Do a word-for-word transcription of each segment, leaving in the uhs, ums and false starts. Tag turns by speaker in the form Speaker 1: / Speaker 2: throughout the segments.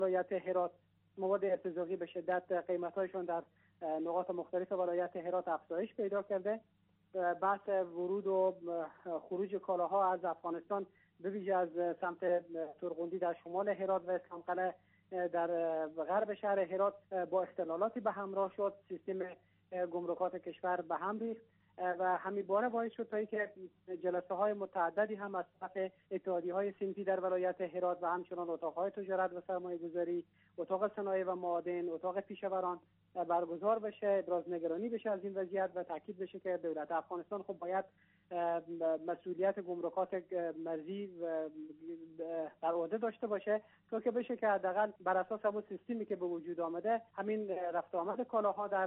Speaker 1: ولایت هرات مواد ارتزاقی به شدت قیمت‌هایشون در نقاط مختلف ولایت هرات افزایش پیدا کرده. بحث ورود و خروج کالاها از افغانستان به ویژه از سمت ترغندی در شمال هرات و اسلام قلعه در غرب شهر هرات با اختلالاتی به همراه شد. سیستم گمرکات کشور به هم ریخت و همین باره باعث شد تا اینکه جلسه های متعددی هم از طرف اتحادیه های صنفی در ولایت هرات و همچنان اتاق های تجارت و سرمایه گذاری، اتاق صنایع و معادن، اتاق پیشوران برگزار بشه، ابراز نگرانی بشه از این وضعیت و تاکید بشه که دولت افغانستان خب باید مسئولیت گمرکات مرزی در عهده داشته باشه تا که بشه که حداقل بر اساس همون سیستمی که به وجود آمده همین رفت آمد کالاها در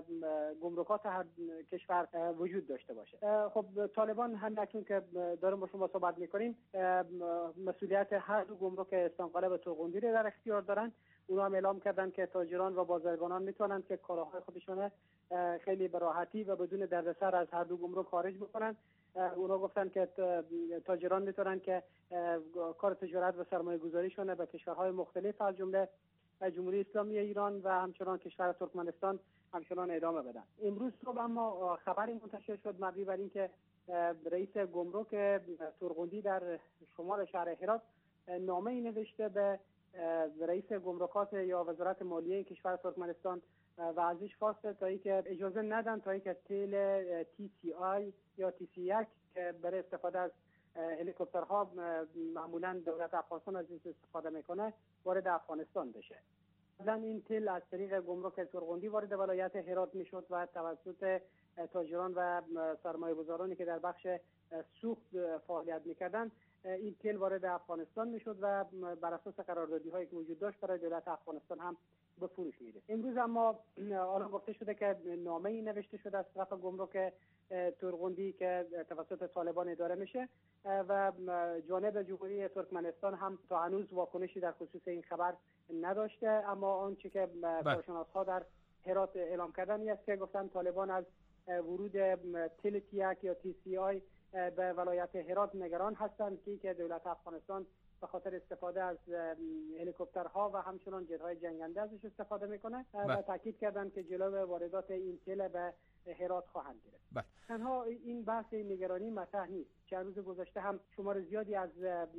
Speaker 1: گمرکات هر کشور وجود داشته باشه. خب طالبان هم اکنون که داریم با شما صحبت میکنیم مسئولیت هر دو گمرک اسلام قلعه و ترغندی رو در اختیار دارن. اونا هم اعلام کردن که تاجران و بازرگانان میتونن که کالاهای خودشون خیلی به راحتی و بدون دردسر از هر دو گمرک خارج بکنن. اونا گفتن که تاجران میتونن که کار تجارت و سرمایه گذاریشون به کشورهای مختلف از جمله جمهوری اسلامی ایران و همچنان کشور ترکمنستان همچنان ادامه بدن. امروز صبح اما خبری منتشر شد مبنی بر اینکه رئیس گمرک ترغندی در شمال شهر هرات نامه‌ای نوشته به رئیس گمرکات یا وزارت مالیه کشور ترکمنستان و ازش خواسته تا اینکه اجازه ندن تا اینکه تیل تی سی آی یا تی سی یک که برای استفاده از هلیکوپترها معمولا دولت افغانستان از این استفاده میکنه وارد افغانستان بشه. قبلا این تیل از طریق گمرک ترغندی وارد ولایت هرات میشد و توسط تاجران و سرمایه‌گذارانی که در بخش سوخت فعالیت میکردن این تیل وارد افغانستان میشد و بر اساس قراردادی هایی که وجود داشت برای دولت افغانستان هم به فروش میره. امروز اما الان گفته شده که نامه‌ای نوشته شده از طرف گمرک ترغندی که توسط طالبان اداره میشه و جانب جمهوری ترکمنستان هم تا هنوز واکنشی در خصوص این خبر نداشته. اما آنچه که کارشناس‌ها در هرات اعلام کردن است که گفتن طالبان از ورود تیل تی یک یا تی سی آی به ولایت هرات نگران هستند که که دولت افغانستان به خاطر استفاده از هلیکوپترها و همچنان جت‌های جنگنده ازش استفاده میکنه و تاکید کردند که جلو واردات این تیل به هرات خواهند گرفت.
Speaker 2: بله.
Speaker 1: تنها این بحث نگرانی مطرح نیست. چند روز گذشته هم شمار زیادی از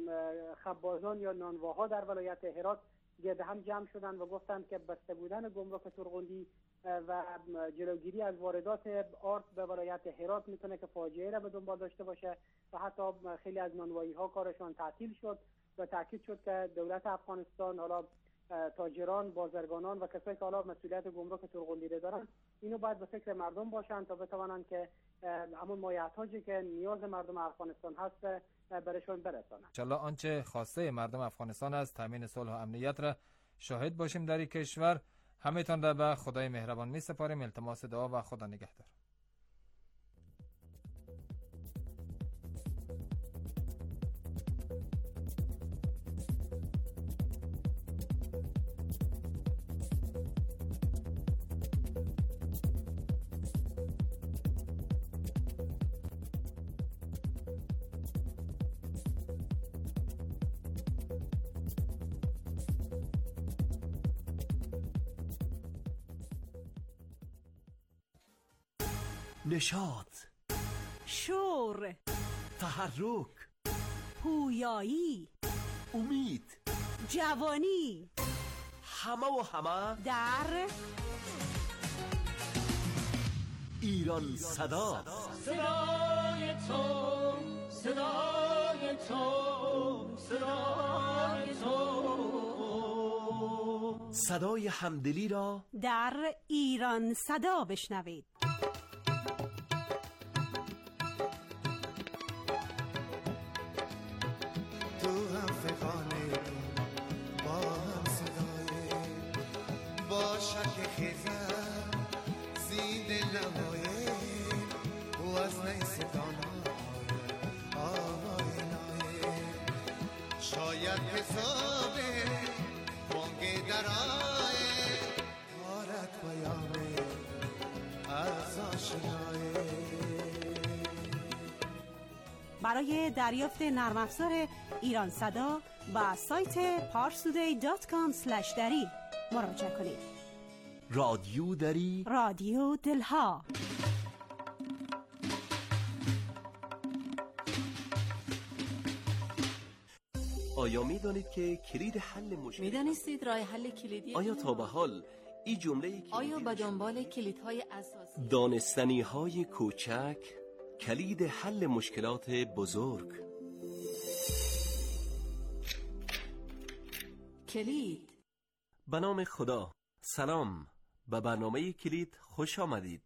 Speaker 1: خبازان یا نانواها در ولایت هرات گرد هم جمع شدن و گفتند که بسته بودن گمرک ترغندی و جلوگیری از واردات آرد به ولایت هرات میتونه که فاجعه را به دنبال داشته باشه و حتی خیلی از نانوایی ها کارشان تعطیل شد و تاکید شد که دولت افغانستان حالا تاجران، بازرگانان و کسایی که حالا مسئولیت گمرک ترغندی را دارن اینو باید به فکر مردم باشن تا بتوانن که همون مایحتاجی که نیاز مردم افغانستان هست برشون برسانن.
Speaker 2: ان شاءالله آنچه خواسته مردم افغانستان است تامین صلح و امنیت را شاهد باشیم در این کشور. همه‌تان را به خدای مهربان می سپاریم. التماس دعا و خدا نگهدار.
Speaker 3: نشاط،
Speaker 4: شور،
Speaker 3: تحرک،
Speaker 4: پویایی،
Speaker 3: امید،
Speaker 4: جوانی،
Speaker 3: همه و همه
Speaker 4: در
Speaker 3: ایران صدا.
Speaker 5: صدای تو، صدای تو، صدای تو،
Speaker 3: صدای همدلی را
Speaker 4: در ایران صدا بشنوید.
Speaker 6: شک خیزم زید لبای و از نیستان آهای نای شاید حساب بانگ درای آرد بیامه از آشنای.
Speaker 4: برای دریافت نرم افزار ایران صدا و سایت پارسودی دات کام اسلش دری مراجعه کنید.
Speaker 3: رادیو دری،
Speaker 4: رادیو دلها.
Speaker 3: آیا می دانید که کلید حل مشکل
Speaker 7: می دانستید راه حل کلیدی
Speaker 3: آیا تا به حال این جمله
Speaker 7: آیا به دنبال کلیدهای اساسی
Speaker 3: دانستنی های کوچک کلید حل مشکلات بزرگ؟
Speaker 7: کلید.
Speaker 3: به نام خدا. سلام، به برنامه کلید خوش آمدید.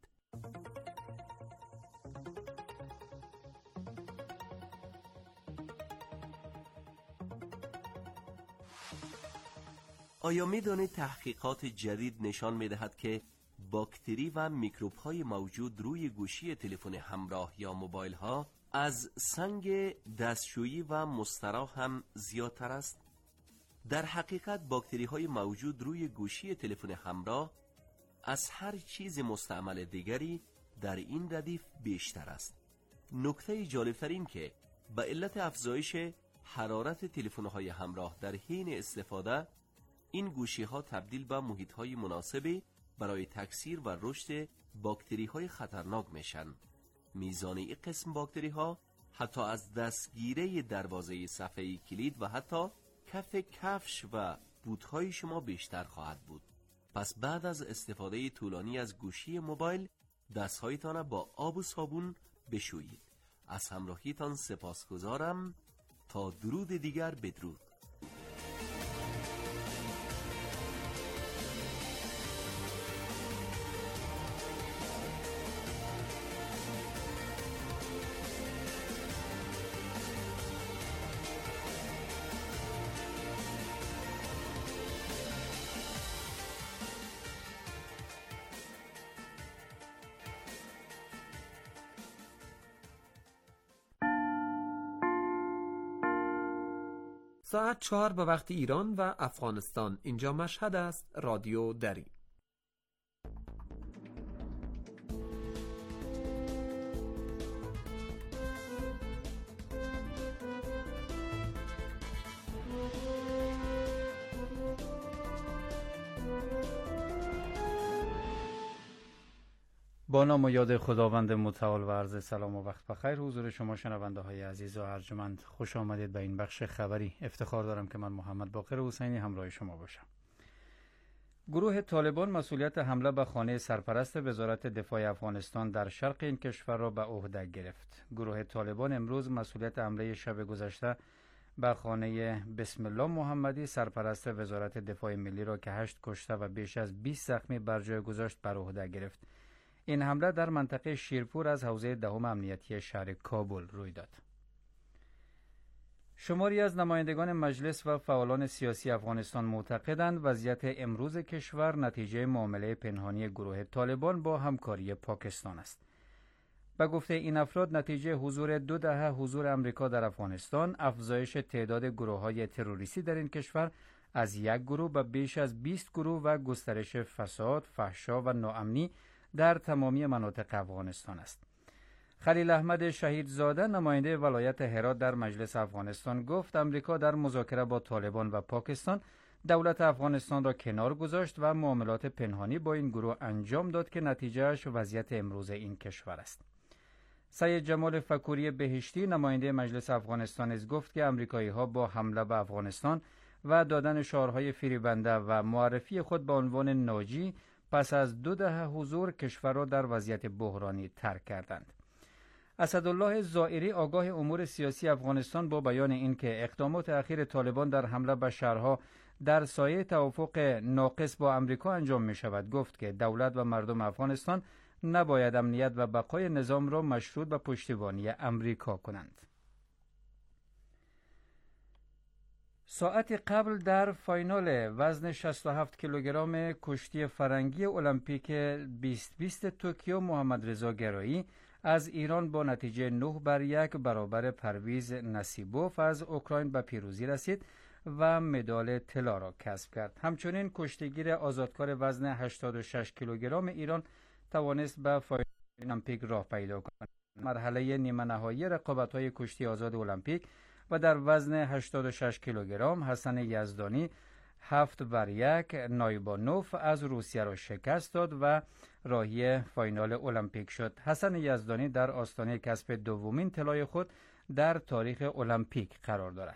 Speaker 3: آیا می دانید تحقیقات جدید نشان می دهد که باکتری و میکروب های موجود روی گوشی تلفن همراه یا موبایل ها از سنگ دستشویی و مستراح هم زیادتر است؟ در حقیقت باکتری های موجود روی گوشی تلفن همراه از هر چیز مستعمل دیگری در این ردیف بیشتر است. نکته جالبتر این که به علت افزایش حرارت تلفن های همراه در حین استفاده، این گوشی ها تبدیل به محیط های مناسبی برای تکثیر و رشد باکتری های خطرناک میشن. میزان این قسم باکتری ها حتی از دستگیره دروازه صفحه کلید و حتی کف کفش و بوت‌های شما بیشتر خواهد بود. پس بعد از استفاده طولانی از گوشی موبایل دستهایتان با آب و صابون بشویید. از همراهیتان سپاسگزارم. تا درود دیگر، بدرود.
Speaker 8: ساعت چهار به وقت ایران و افغانستان. اینجا مشهد است. رادیو دری.
Speaker 9: با نام و یاد خداوند متعال و عرض سلام و وقت بخیر. حضور شما شنونده های عزیز و ارجمند، خوش آمدید به این بخش خبری. افتخار دارم که من محمد باقر حسینی همراه شما باشم. گروه طالبان مسئولیت حمله به خانه سرپرست وزارت دفاع افغانستان در شرق این کشور را به عهده گرفت. گروه طالبان امروز مسئولیت حمله شب گذشته به خانه بسم الله محمدی سرپرست وزارت دفاع ملی را که هشت کشته و بیش از بیست زخمی بر جای گذاشت بر عهده گرفت. این حمله در منطقه شیرپور از حوزه دهم امنیتی شهر کابل روی داد. شماری از نمایندگان مجلس و فعالان سیاسی افغانستان معتقدند وضعیت امروز کشور نتیجه معامله پنهانی گروه طالبان با همکاری پاکستان است. به گفته این افراد، نتیجه حضور دو دهه حضور امریکا در افغانستان، افزایش تعداد گروه‌های تروریستی در این کشور از یک گروه به بیش از بیست گروه و گسترش فساد، فحشا و ناامنی در تمامی مناطق افغانستان است. خلیل احمد شهیدزاده، نماینده ولایت هرات در مجلس افغانستان، گفت امریکا در مذاکره با طالبان و پاکستان دولت افغانستان را کنار گذاشت و معاملات پنهانی با این گروه انجام داد که نتیجهش وضعیت امروز این کشور است. سید جمال فکوری بهشتی، نماینده مجلس افغانستان، از گفت که امریکایی ها با حمله به افغانستان و دادن شعارهای فریبنده و معرفی خود به عنوان ناجی پس از دو دهه حضور کشور را در وضعیت بحرانی ترک کردند. اسدالله زائری، آگاه امور سیاسی افغانستان، با بیان اینکه اقدامات اخیر طالبان در حمله به شهرها در سایه توافق ناقص با امریکا انجام می شود، گفت که دولت و مردم افغانستان نباید امنیت و بقای نظام را مشروط به پشتیبانی امریکا کنند. ساعت قبل در فاینال وزن شصت و هفت کیلوگرم کشتی فرنگی المپیک بیست بیست توکیو محمد رضا گرایی از ایران با نتیجه نه بر یک برابر پرویز نصیبوف از اوکراین به پیروزی رسید و مدال طلا را کسب کرد. همچنین کشتیگیر آزادکار وزن هشتاد و شش کیلوگرم ایران توانست به فاینال المپیک راه پیدا کند. مرحله نیمه نهایی رقابت‌های کشتی آزاد المپیک و در وزن هشتاد و شش کیلوگرم حسن یزدانی هفت بر یک نایبانوف از روسیه را شکست داد و راهی فاینال المپیک شد. حسن یزدانی در آستانه کسب دومین طلای خود در تاریخ المپیک قرار دارد.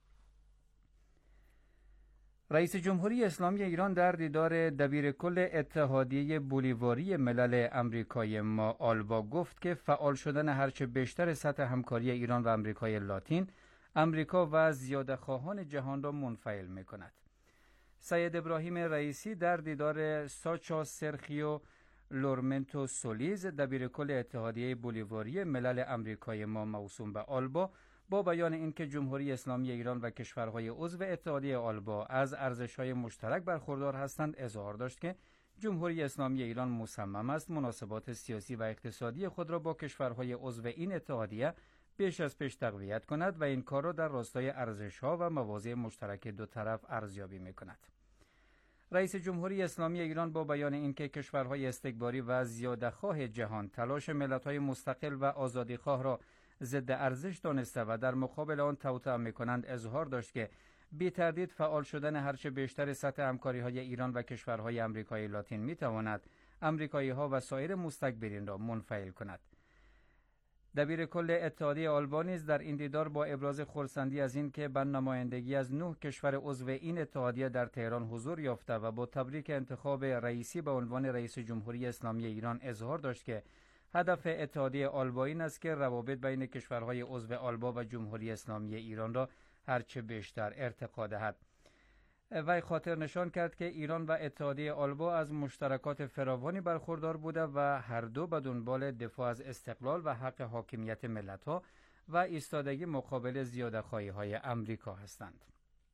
Speaker 9: رئیس جمهوری اسلامی ایران در دیدار دبیرکل اتحادیه بولیواری ملل آمریکای ما آلبا گفت که فعال شدن هرچه بیشتر سطح همکاری ایران و آمریکای لاتین، آمریکا و زیاده‌خواهان جهان را منفعل می‌کند. سید ابراهیم رئیسی در دیدار ساچا سرخیو لورمنتو سولیز دبیرکل اتحادیه بولیواری ملل آمریکای ما موسوم به آلبا با بیان اینکه جمهوری اسلامی ایران و کشورهای عضو اتحادیه آلبا از ارزش‌های مشترک برخوردار هستند، اظهار داشت که جمهوری اسلامی ایران مصمم است مناسبات سیاسی و اقتصادی خود را با کشورهای عضو این اتحادیه بیش از پیش تقویت کند و این کار را در راستای ارزش‌ها و مواضع مشترک دو طرف ارزیابی می‌کند. رئیس جمهوری اسلامی ایران با بیان اینکه کشورهای استکباری و زیاده‌خواه جهان تلاش ملت‌های مستقل و آزادیخواه را ضد ارزش دانسته و در مقابل آن توطئه می‌کنند، اظهار داشت که بی تردید فعال شدن هرچه بیشتر سطح همکاری‌های ایران و کشورهای آمریکای لاتین می‌تواند آمریکایی‌ها و سایر مستکبرین را منفعل کند. دبیرکل اتحادیه آلبا نیز در این دیدار با ابراز خرسندی از این که به نمایندگی از نه کشور عضو این اتحادیه در تهران حضور یافته و با تبریک انتخاب رئیسی به عنوان رئیس جمهوری اسلامی ایران اظهار داشت که هدف اتحادیه آلبا این است که روابط بین کشورهای عضو آلبا و جمهوری اسلامی ایران را هرچه بیشتر ارتقا دهد. وی خاطر نشان کرد که ایران و اتحادیه آلبا از مشترکات فراوانی برخوردار بوده و هر دو به دنبال دفاع از استقلال و حق حاکمیت ملت‌ها و ایستادگی مقابل زیاده‌خواهی‌های آمریکا هستند.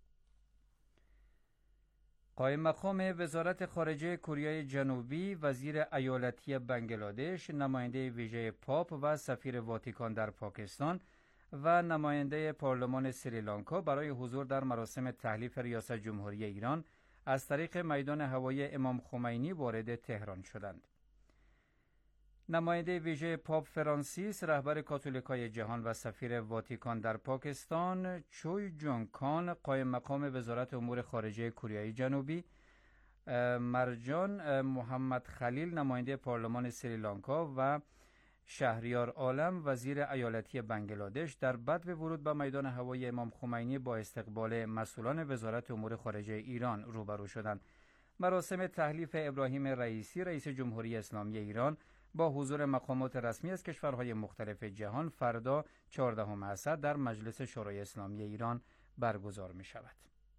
Speaker 9: قائم مقام وزارت خارجه کره جنوبی، وزیر ایالتی بنگلادش، نماینده ویژه پاپ و سفیر واتیکان در پاکستان و نماینده پارلمان سریلانکا برای حضور در مراسم تحلیف ریاست جمهوری ایران از طریق میدان هوایی امام خمینی وارد تهران شدند. نماینده ویژه پاپ فرانسیس، رهبر کاتولیکای جهان و سفیر واتیکان در پاکستان چوی جون کان، قائم مقام وزارت امور خارجه کره جنوبی، مرجان محمد خلیل، نماینده پارلمان سریلانکا و شهریار عالم، وزیر ایالتی بنگلادش، در بدو ورود به میدان هوایی امام خمینی با استقبال مسئولان وزارت امور خارجه ایران روبرو شدند. مراسم تحلیف ابراهیم رئیسی، رئیس جمهوری اسلامی ایران، با حضور مقامات رسمی از کشورهای مختلف جهان فردا چهاردهم اسد در مجلس شورای اسلامی ایران برگزار می شود.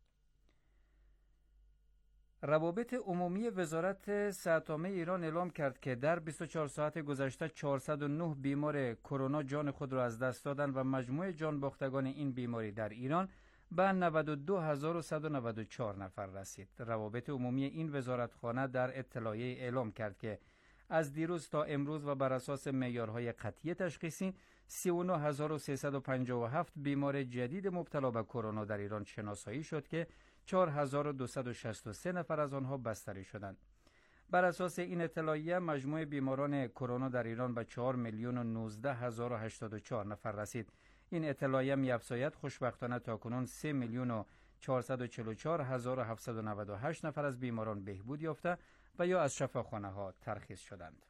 Speaker 9: روابط عمومی وزارت صحت عامه ایران اعلام کرد که در بیست و چهار ساعت گذشته چهارصد و نه بیمار کرونا جان خود را از دست دادند و مجموع جان باختگان این بیماری در ایران به نود و دو هزار و صد و نود و چهار نفر رسید. روابط عمومی این وزارتخانه در اطلاعیه اعلام کرد که از دیروز تا امروز و بر اساس معیارهای قطعی تشخیصی سی و نه هزار و سیصد و پنجاه و هفت بیمار جدید مبتلا به کرونا در ایران شناسایی شد که چهار هزار و دویست و شصت و سه نفر از آنها بستری شدند. بر اساس این اطلاعیه مجموع بیماران کرونا در ایران به چهار میلیون و نوزده هزار و هشتاد و چهار نفر رسید. این اطلاعیه می‌افزاید خوشبختانه تاکنون سه میلیون و چهارصد و چهل و چهار هزار و هفتصد و نود و هشت نفر از بیماران بهبود یافته و یا از شفاخانه‌ها ترخیص شدند.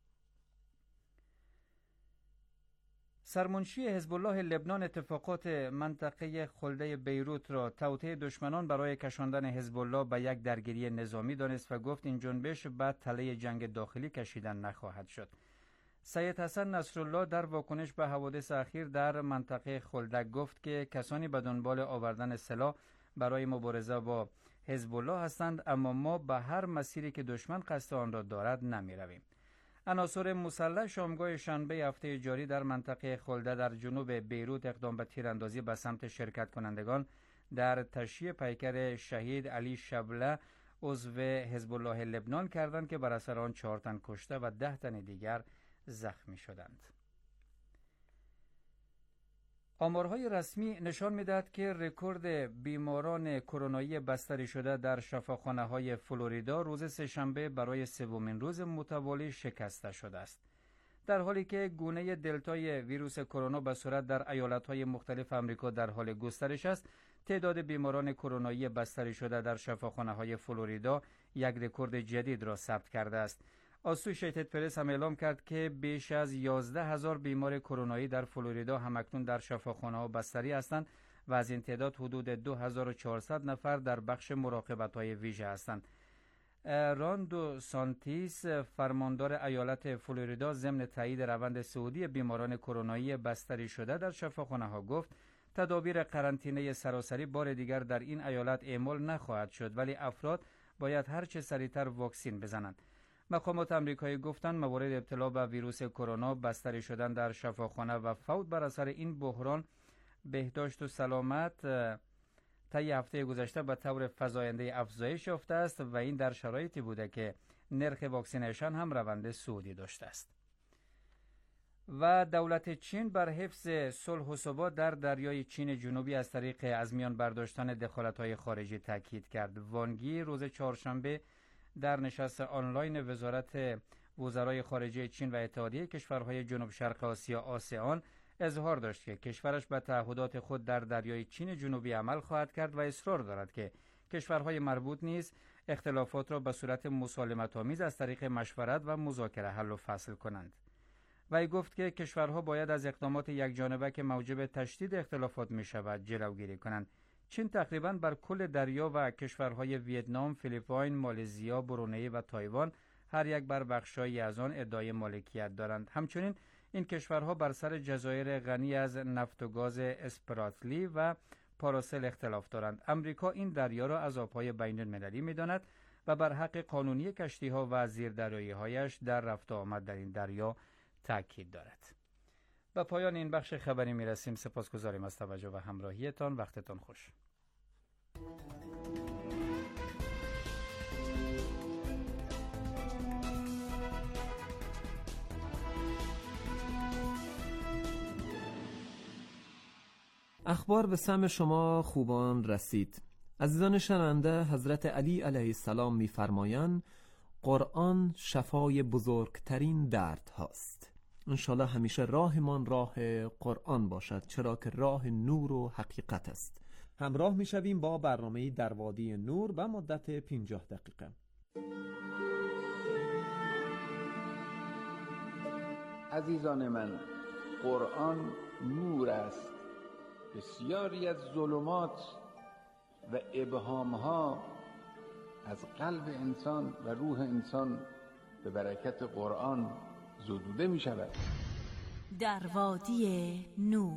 Speaker 9: سرمنشی حزب الله لبنان اتفاقات منطقه خلده بیروت را توطئه دشمنان برای کشاندن حزب الله به یک درگیری نظامی دانست و گفت این جنبش بعد تله جنگ داخلی کشیدن نخواهد شد. سید حسن نصرالله در واکنش به حوادث اخیر در منطقه خلده گفت که کسانی به دنبال آوردن سلاح برای مبارزه با حزب الله هستند، اما ما به هر مسیری که دشمن قصد آن را دارد نمی رویم. عناصر مسلح شامگاه شنبه هفته جاری در منطقه خلده در جنوب بیروت اقدام به تیراندازی به سمت شرکت کنندگان در تشییع پیکر شهید علی شبله عضو حزب الله لبنان کردند که بر اثر آن چهار تن کشته و ده تن دیگر زخمی شدند. آمارهای رسمی نشان می‌دهد که رکورد بیماران کرونایی بستری شده در شفاخانه‌های فلوریدا روز سه‌شنبه برای سومین روز متوالی شکسته شده است. در حالی که گونه دلتای ویروس کرونا به صورت در ایالت‌های مختلف آمریکا در حال گسترش است، تعداد بیماران کرونایی بستری شده در شفاخانه‌های فلوریدا یک رکورد جدید را ثبت کرده است. آسوشیتد پرس هم اعلام کرد که بیش از یازده هزار بیمار کرونایی در فلوریدا همکنون در شفاخانه‌ها بستری هستند و از این تعداد حدود دو هزار و چهارصد نفر در بخش مراقبت‌های ویژه هستند. ران دو سانتیس، فرماندار ایالت فلوریدا، ضمن تایید روند صعودی بیماران کرونایی بستری شده در شفاخانه‌ها گفت تدابیر قرنطینه سراسری بار دیگر در این ایالت اعمال نخواهد شد، ولی افراد باید هر چه سریعتر واکسین بزنند. مقامات آمریکایی گفتند موارد ابتلا به ویروس کرونا، بستری شدن در شفاخانه و فوت بر اثر این بحران بهداشت و سلامت طی هفته گذشته به طور فزاینده افزایش یافته است و این در شرایطی بوده که نرخ واکسینیشن هم روند صعودی داشته است. و دولت چین بر حفظ صلح و ثبات در دریای چین جنوبی از طریق از میان برداشتن دخالت‌های خارجی تاکید کرد. وانگی روز چهارشنبه در نشست آنلاین وزارت وزرای خارجه چین و اتحادیه کشورهای جنوب شرق آسیا آسیان اظهار داشت که کشورش به تعهدات خود در دریای چین جنوبی عمل خواهد کرد و اصرار دارد که کشورهای مربوط نیز اختلافات را به صورت مسالمت‌آمیز از طریق مشورت و مذاکره حل و فصل کنند. وی گفت که کشورها باید از اقدامات یکجانبه که موجب تشدید اختلافات می شود جلوگیری کنند. چین تقریباً بر کل دریا و کشورهای ویتنام، فیلیپین، مالزیا، برونئی و تایوان هر یک بر بخشایی از آن ادعای مالکیت دارند. همچنین این کشورها بر سر جزایر غنی از نفت و گاز اسپراتلی و پاراسل اختلاف دارند. امریکا این دریا را از آبهای بین المللی می‌داند و بر حق قانونی کشتی‌ها و زیردریایی‌هایش در رفت و آمد در این دریا تاکید دارد. به پایان این بخش خبری می‌رسیم. سپاسگزاریم از توجه و همراهیتان. وقتتان خوش.
Speaker 8: اخبار به سمع شما خوبان رسید. عزیزان شنونده، حضرت علی علیه السلام می‌فرمایند قرآن شفای بزرگترین درد هاست. انشالله همیشه راهمان راه قرآن باشد، چرا که راه نور و حقیقت است. همراه می‌شویم با برنامه در وادی نور به مدت پنجاه دقیقه.
Speaker 10: عزیزان من، قرآن نور است. بسیاری از ظلمات و ابهامها از قلب انسان و روح انسان به برکت قرآن زدوده می شود.
Speaker 4: در وادی نور.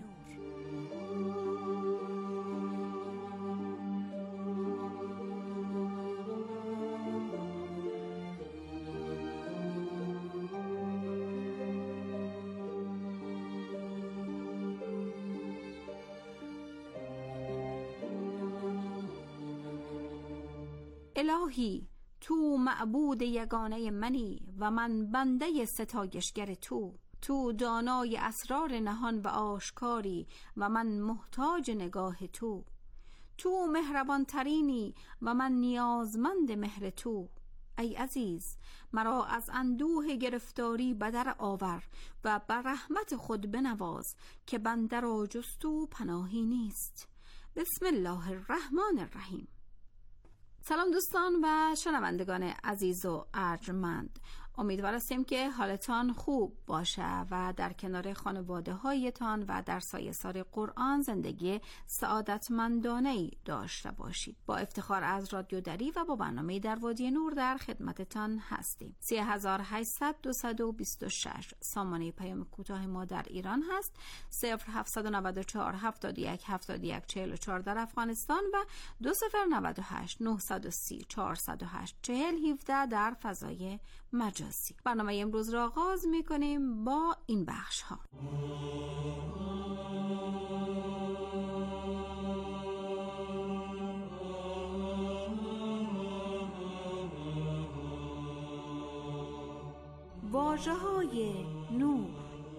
Speaker 4: الهی، تو معبود یگانه منی و من بنده ستایشگر تو. تو دانای اسرار نهان و آشکاری و من محتاج نگاه تو. تو مهربان ترینی و من نیازمند مهر تو. ای عزیز، مرا از اندوه گرفتاری بدر آور و بر رحمت خود بنواز که بنده را جز تو پناهی نیست. بسم الله الرحمن الرحیم. سلام دوستان و شنوندگان عزیز و ارجمند، امیدوار هستیم که حالتان خوب باشه و در کنار خانواده هایتان و در سایه سار قرآن زندگی سعادتمندانه‌ای داشته باشید. با افتخار از رادیو دری و با برنامه در وادی نور در خدمتتان هستیم. سه هزار و هشتصد دویست و بیست و شش سامانه پیام کوتاه ما در ایران هست. صفر هفتصد و نود و چهار هفتاد و یک هفتاد و یک چهل و چهار در افغانستان و دو صفر نود و هشت نهصد و سی چهارصد و هشت چهل هفده در فضای مجازی. برنامه امروز را آغاز می‌کنیم با این بخش ها. واژه‌های نور،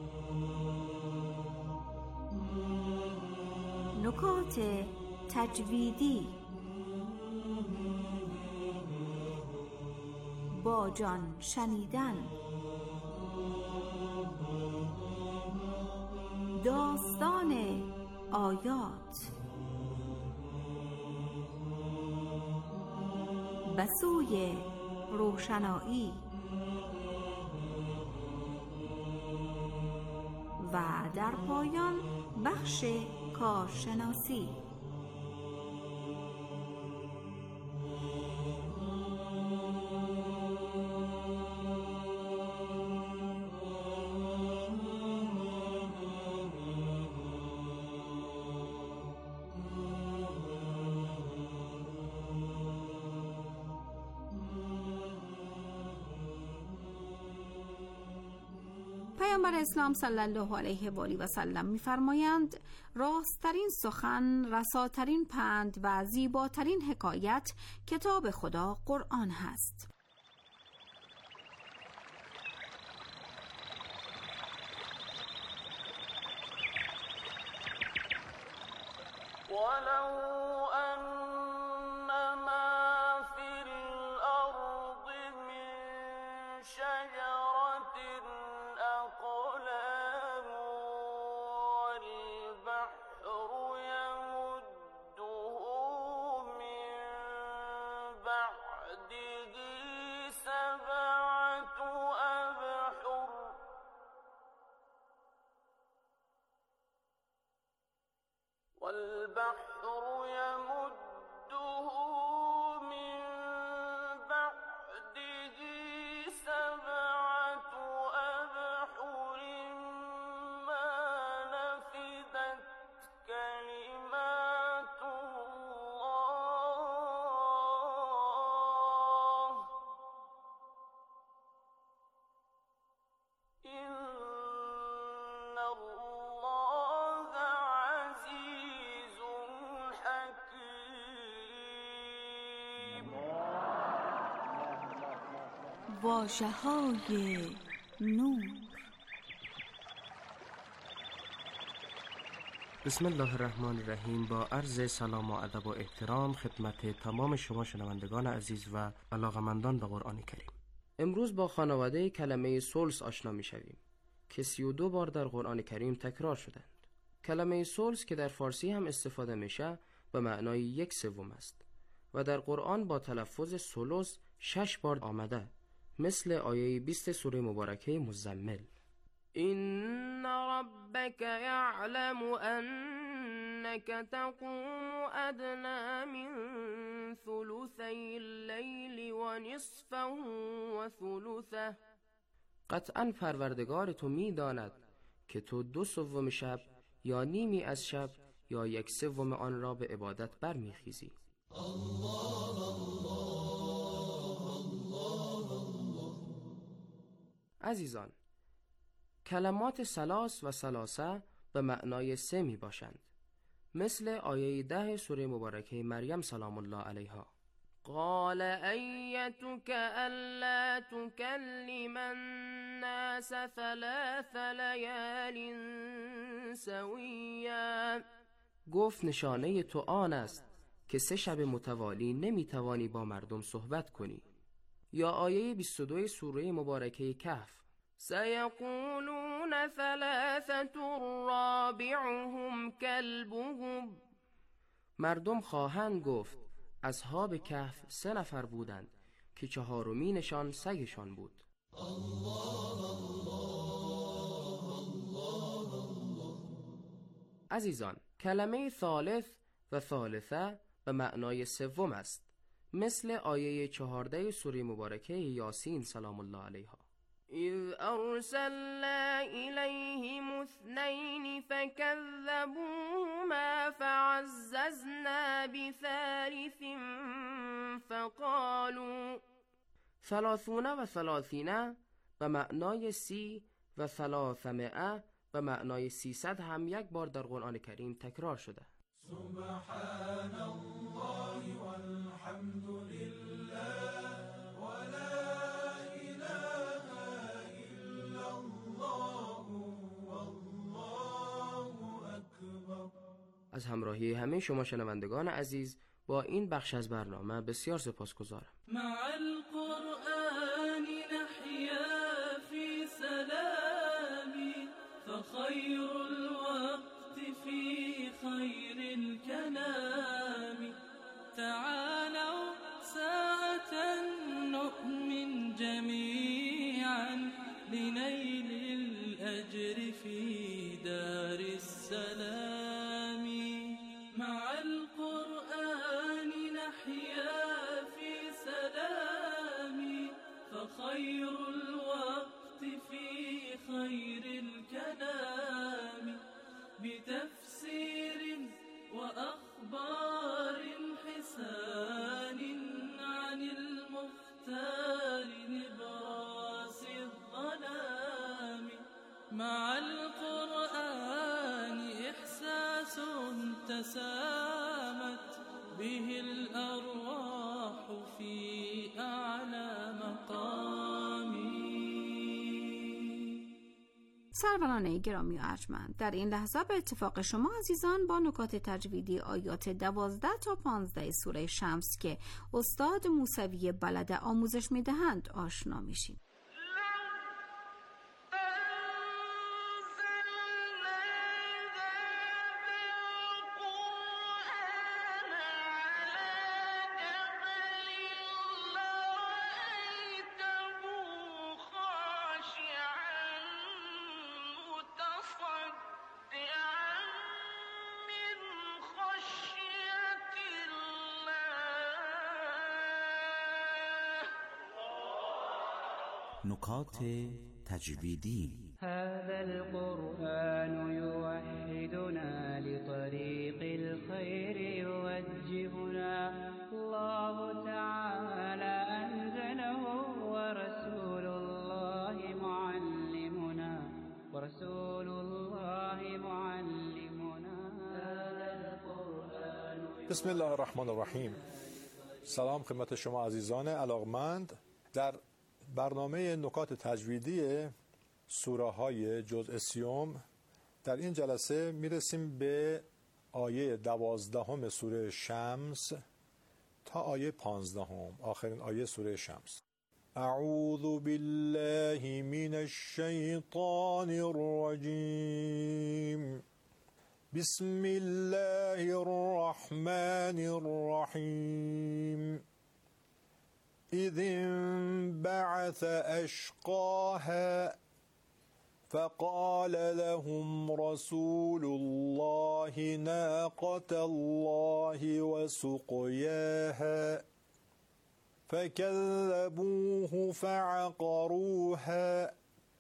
Speaker 4: نکات تجویدی، با جان شنیدن، داستان آیات به سوی روشنایی و در پایان بخش کارشناسی. پیامبر اسلام صلی الله علیه و آله و سلم می‌فرمایند راست‌ترین سخن، رساترین پند و زیباترین حکایت کتاب خدا قرآن هست. واژه‌های نور.
Speaker 11: بسم الله الرحمن الرحیم. با عرض سلام و ادب و احترام خدمت تمام شما شنوندگان عزیز و علاقه‌مندان به قرآن کریم. امروز با خانواده کلمه ثلث آشنا می‌شویم که سی و دو بار در قرآن کریم تکرار شدند. کلمه ثلث که در فارسی هم استفاده میشه به معنای یک سوم است و در قرآن با تلفظ ثلث شش بار آمده، مثل آیه بیست سوره مبارکه مزمل. این ربک یعلم انک تقوم ادنی من ثلثی اللیل و نصفه و ثلثه. قطعا پروردگار تو می داند که تو دو سوم شب یا نیمی از شب یا یک سوم آن را به عبادت برمیخیزی. الله الله. عزیزان، کلمات ثلاث و ثلاثه به معنای سه می باشند، مثل آیه ده سوره مبارکه مریم سلام الله علیها. قال ایتک الا تکلم الناس ثلاث لیال سویا. گفت نشانه تو آن است که سه شب متوالی نمی توانی با مردم صحبت کنی. یا آیه بیست و دو سوره مبارکه کهف. سیقولون ثلاثة رابعهم کلبهم. مردم خواهند گفت اصحاب کهف سه نفر بودند که چهارمینشان سگشان بود. الله الله الله الله. عزیزان، کلمه ثالث و ثالثه به معنای سوم است، مثل آیه چهارده سوره مبارکه یاسین سلام الله علیها. اذ ارسلنا الیهم اثنین فکذبوهما فعززنا بثالث فقالوا. ثلاثون و ثلاثین به معنای سی و ثلاثمائه به معنای سیصد هم یک بار در قرآن کریم تکرار شده. سبحان الله والحمد لله ولا اله الا الله والله اکبر. از همراهی همه شما شنوندگان عزیز با این بخش از برنامه بسیار سپاسگزارم. مع القرآن نحیا فی سلام فخیر الوالد
Speaker 5: في خير الكلام تعالوا ساعة نؤمن جميعا لنيل الأجر في دار السلام مع القرآن نحيا في سلام فخير الوقت في خير الكلام بتفسير وأخبار حسان عن المختار نبراس الظلام مع القرآن إحساس تسامت به الأرواح في أعلى مقام.
Speaker 4: سروران گرامی و ارجمند، در این لحظه به اتفاق شما عزیزان با نکات تجویدی آیات دوازده تا پانزده سوره شمس که استاد موسوی بلده آموزش میدهند آشنا میشیم.
Speaker 12: نکات تجویدی.
Speaker 13: هذا القرآن يوحدنا لطريق الخير يوجهنا الله تعالى أنزله ورسول الله معلمنا ورسول الله معلمنا هذا القرآن.
Speaker 14: بسم الله الرحمن الرحیم. سلام خدمت شما عزیزان علاقمند. در برنامه نکات تجویدی سوره های جزء سیوم در این جلسه میرسیم به آیه دوازدهم سوره شمس تا آیه پانزدهم، آخرین آیه سوره شمس. اعوذ بالله من الشیطان الرجیم بسم الله الرحمن الرحیم إذ انبعث أشقاها فقال لهم رسول الله ناقة الله وسقياها فكذبوه فعقروها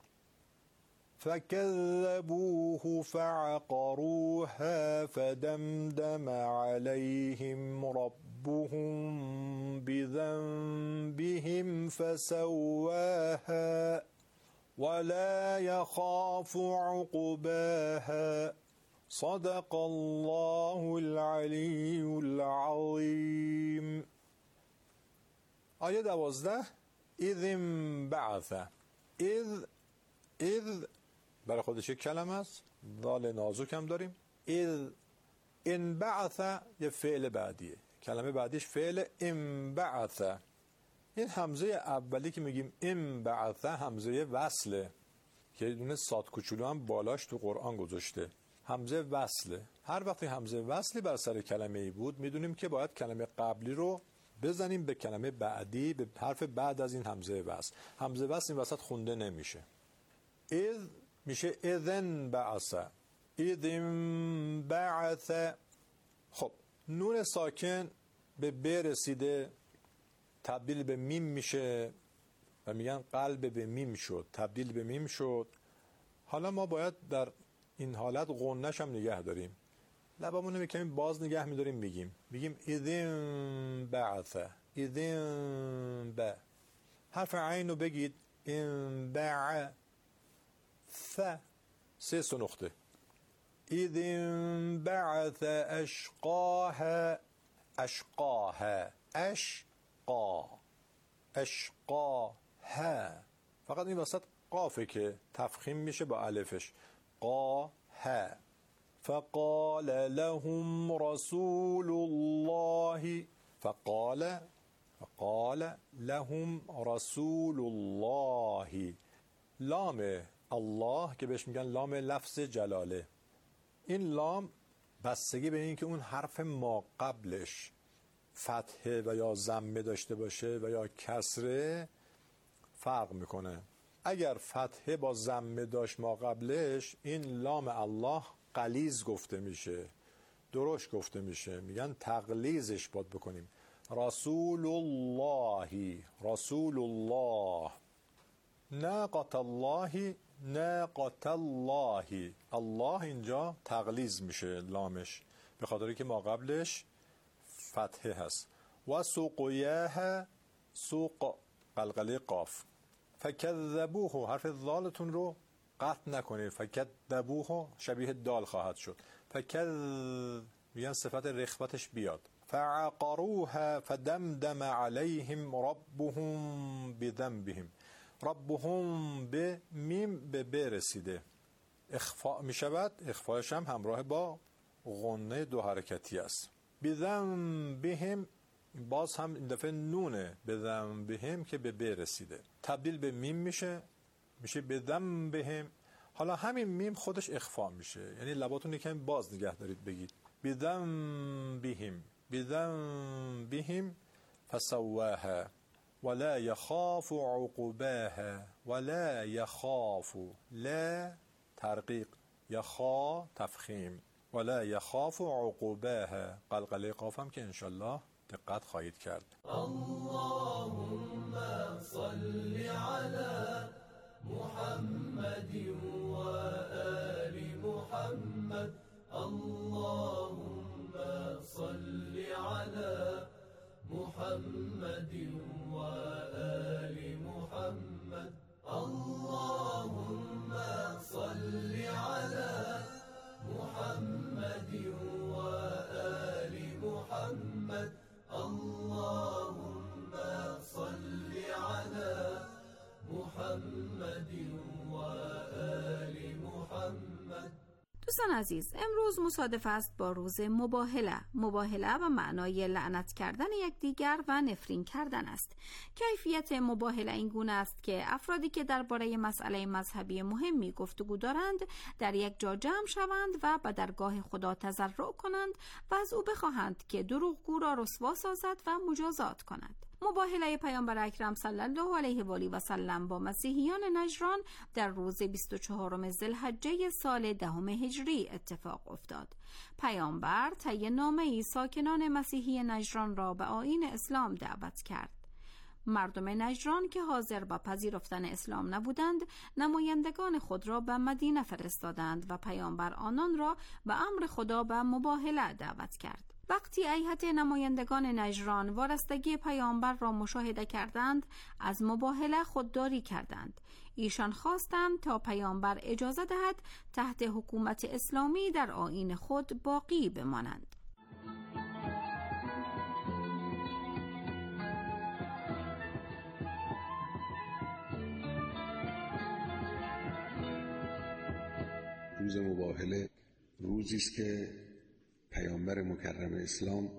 Speaker 14: فكذبوه فعقروها فدمدم عليهم ربهم بذنبهم فسواها ولا يخاف عقباها صدق الله العلی العظیم. آیه دوازده. اذ انبعث. اذ اذ برای خودش یک کلمه است، ذال نازک هم داریم. اذ انبعث یه فعل بعدیه، کلمه بعدیش فعل انبعث. این همزه اولی که میگیم انبعث همزه وصله که دونه صاد کوچولو هم بالاش تو قرآن گذاشته، همزه وصله. هر وقتی همزه وصلی بر سر کلمه ای بود میدونیم که باید کلمه قبلی رو بزنیم به کلمه بعدی، به حرف بعد از این همزه وصل. همزه وصل این وسط خونده نمیشه. اذ میشه اذن بعث. اذن بعث. خب نون ساکن به ب رسیده تبدیل به میم میشه و میگن قلب به میم شد، تبدیل به میم شد. حالا ما باید در این حالت غنش هم نگه داریم، لبامون رو کمی باز نگه میداریم، میگیم میگیم اذن بعث. اذن ب. حرف عین رو بگید ان بعث. سه سه نقطه. اذن بعث اشقاها. اشقاها. اشقا. اشقاها. فقط این وسط قافه که تفخیم میشه با الفش. قا ها. فقال لهم رسول الله. فقال فقال لهم رسول الله. لام الله که بهش میگن لام لفظ جلاله، این لام بستگی به این که اون حرف ما قبلش فتحه و یا ضمه داشته باشه و یا کسره فرق میکنه. اگر فتحه با ضمه داشت ما قبلش، این لام الله غلیظ گفته میشه، درشت گفته میشه، میگن تغلیظش باید بکنیم. رسول الله، رسول الله، ناقة الله، ناقة الله. الله اینجا تغلیظ میشه لامش، به خاطری که ما قبلش فتحه هست. و سقیاها، سوق قلقله قاف. فکذبوه، حرف ذالتون رو قطع نکنید، فکذبوه شبیه دال خواهد شد. فکذ میگن صفت رخوتش بیاد. فعقروها فدمدم علیهم ربهم بذنبهم. ربهم به میم به برسیده اخفاء می شود، اخفاءش هم همراه با غنه دو حرکتی است. بذنبهم باز هم این دفعه نونه، بذنبهم که به برسیده تبدیل به میم میشه، میشه بذنبهم. حالا همین میم خودش اخفاء میشه، یعنی لباتون یکم باز نگه دارید بگید بذنبهم، بذنبهم فسواها ولا يخاف عقباها. ولا يخاف، لا ترقیق، یخا تفخیم، ولا يخاف عقباها قلقله قاف هم که انشالله دقت خواهید کرد.
Speaker 5: اللهم صل على محمد و آل محمد. اللهم صل على محمد و آل محمد. اللهم صل على محمد و آل محمد. اللهم صل على محمد و آل محمد.
Speaker 4: دوستان عزیز، امروز مصادف است با روز مباهله. مباهله و معنای لعنت کردن یکدیگر و نفرین کردن است. کیفیت مباهله این گونه است که افرادی که درباره مسئله مذهبی مهمی گفتگو دارند در یک جا جمع شوند و به درگاه خدا تضرع کنند و از او بخواهند که دروغگو را رسوا سازد و مجازات کند. مباهله پیامبر اکرم صلی الله علیه و آله و سلم با مسیحیان نجران در روز بیست و چهارم ذوالحجه سال دهم هجری اتفاق افتاد. پیامبر طی نامه‌ای ساکنان مسیحی نجران را به آیین اسلام دعوت کرد. مردم نجران که حاضر به پذیرفتن اسلام نبودند، نمایندگان خود را به مدینه فرستادند و پیامبر آنان را به امر خدا به مباهله دعوت کرد. وقتی هیئت نمایندگان نجران وارستگی پیامبر را مشاهده کردند، از مباهله خودداری کردند. ایشان خواستند تا پیامبر اجازه دهد تحت حکومت اسلامی در آیین خود باقی بمانند.
Speaker 15: روز مباهله روزی است که پیامبر مکرم اسلام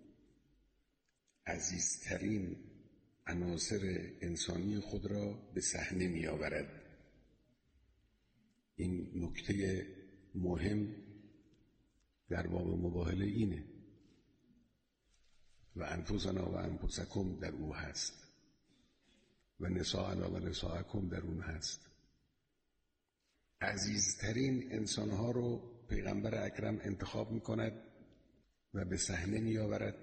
Speaker 15: عزیزترین عناصر انسانی خود را به صحنه می آورد. این نکته مهم در باب مباهله اینه و انفسنا و انفسکم در او هست و نساءنا و نساءکم در اون هست. عزیزترین انسانها رو پیغمبر اکرم انتخاب می کند و به صحنه می آورد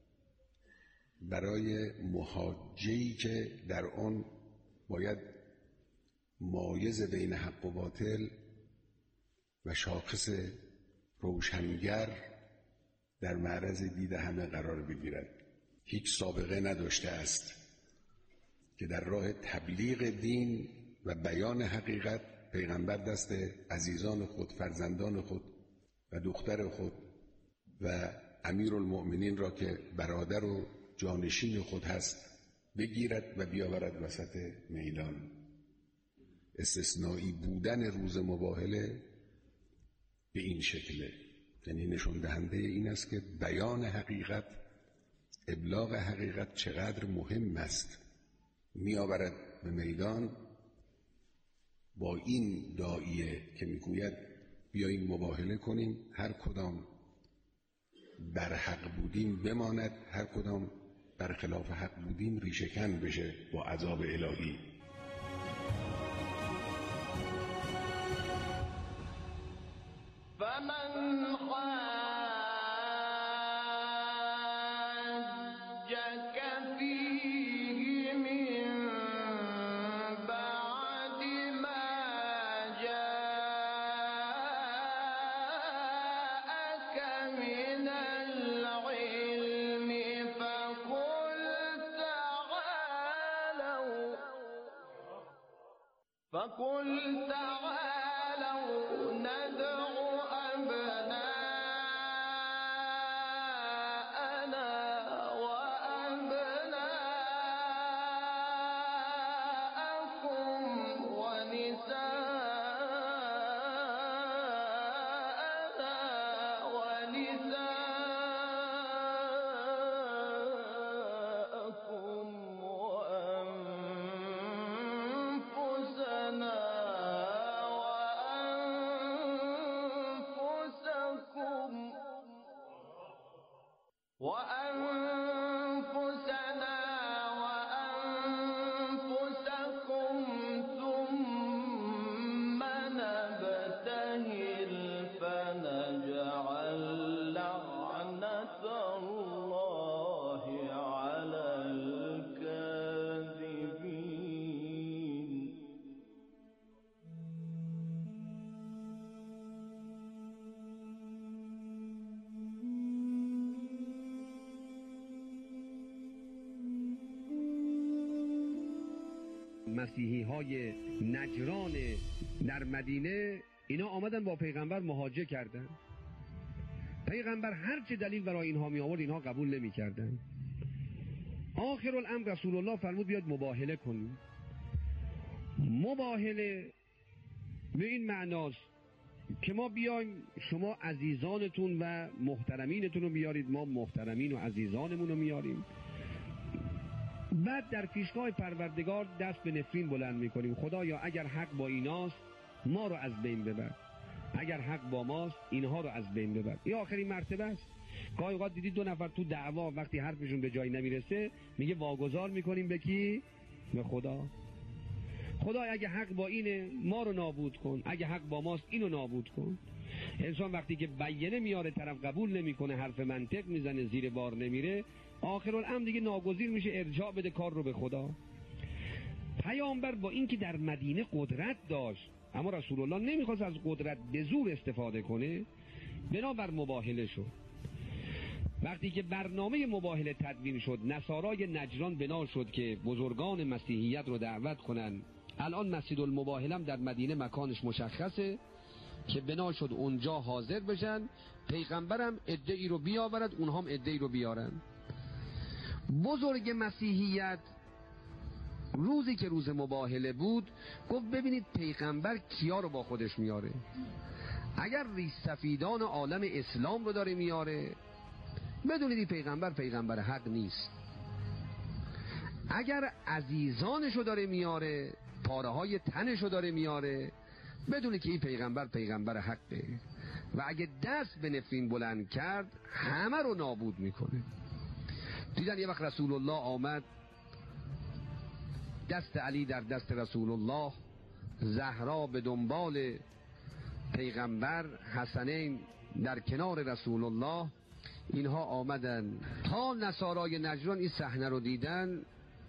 Speaker 15: برای محاجه‌ای که در آن باید مایز بین حق و باطل و شاخص روشنگر در معرض دید همه قرار بگیرد. هیچ سابقه نداشته است که در راه تبلیغ دین و بیان حقیقت پیغمبر دست عزیزان خود، فرزندان خود و دختر خود و امیرالمؤمنین را که برادر و جانشین خود هست بگیرد و بیاورد وسط میدان. استثنایی بودن روز مباهله به این شکله، یعنی نشون دهنده این است که بیان حقیقت، ابلاغ حقیقت چقدر مهم است. میآورد به میدان با این داعیه که میگوید بیاییم مباهله کنیم، هر کدام بر حق بودیم بماند، هر کدام بر خلاف حق بودیم ریشه‌کن بشه با عذاب الهی.
Speaker 5: فقل تعالوا ندع أبناءنا وأبناءكم ونساءنا ونساءكم وأنفسنا وأنفسكم وأنفسنا وأنفسكم ثم نبتهل فنجعل لعنة الله على الكاذبين.
Speaker 16: مسیحی های نجران در مدینه اینا آمدن با پیغمبر مهاجه کردن. پیغمبر هر چه دلیل برای اینها می آورد اینها قبول نمی کردن. آخر الامر رسول الله فرمود بیاد مباهله کنیم. مباهله به این معناست که ما بیایم شما عزیزانتون و محترمینتون رو بیارید، ما محترمین و عزیزانمون رو میاریم، بعد در پیشگاه پروردگار دست به نفرین بلند میکنیم. خدایا اگر حق با ایناست ما رو از بین ببر، اگر حق با ماست اینها رو از بین ببر. این آخرین مرتبه است. گاهی اوقات دیدید دو نفر تو دعوا وقتی حرفشون به جایی نمیرسه میگه واگذار میکنیم به کی؟ به خدا. خدای اگه حق با اینه ما رو نابود کن، اگه حق با ماست اینو نابود کن. انسان وقتی که بیانه میاره طرف قبول نمیکنه، حرف منطق میزنه، زیر بار نمیره، آخر الامر دیگه ناگزیر میشه ارجاع بده کار رو به خدا. پیامبر با اینکه در مدینه قدرت داشت اما رسول الله نمیخواست از قدرت به زور استفاده کنه، بنابر مباهله شد. وقتی که برنامه مباهله تدوین شد، نصارای نجران بنا شد که بزرگان مسیحیت رو دعوت کنن. الان مسجد المباهله در مدینه مکانش مشخصه که بنا شد اونجا حاضر بشن، پیغمبرم عده‌ای رو بیاورد، اونها هم عده‌ای رو بیارن. بزرگ مسیحیت روزی که روز مباهله بود گفت ببینید پیغمبر کیا رو با خودش میاره. اگر ریش سفیدان عالم اسلام رو داره میاره، بدونید این پیغمبر پیغمبر حق نیست. اگر عزیزانش رو داره میاره، پاره های تنش رو داره میاره، بدونید که این پیغمبر پیغمبر حقه. و اگه دست به نفرین بلند کرد همه رو نابود میکنه. دیدن یه وقت رسول الله آمد، دست علی در دست رسول الله، زهرا به دنبال پیغمبر، حسنین در کنار رسول الله. اینها آمدن تا نصارای نجران این صحنه رو دیدن،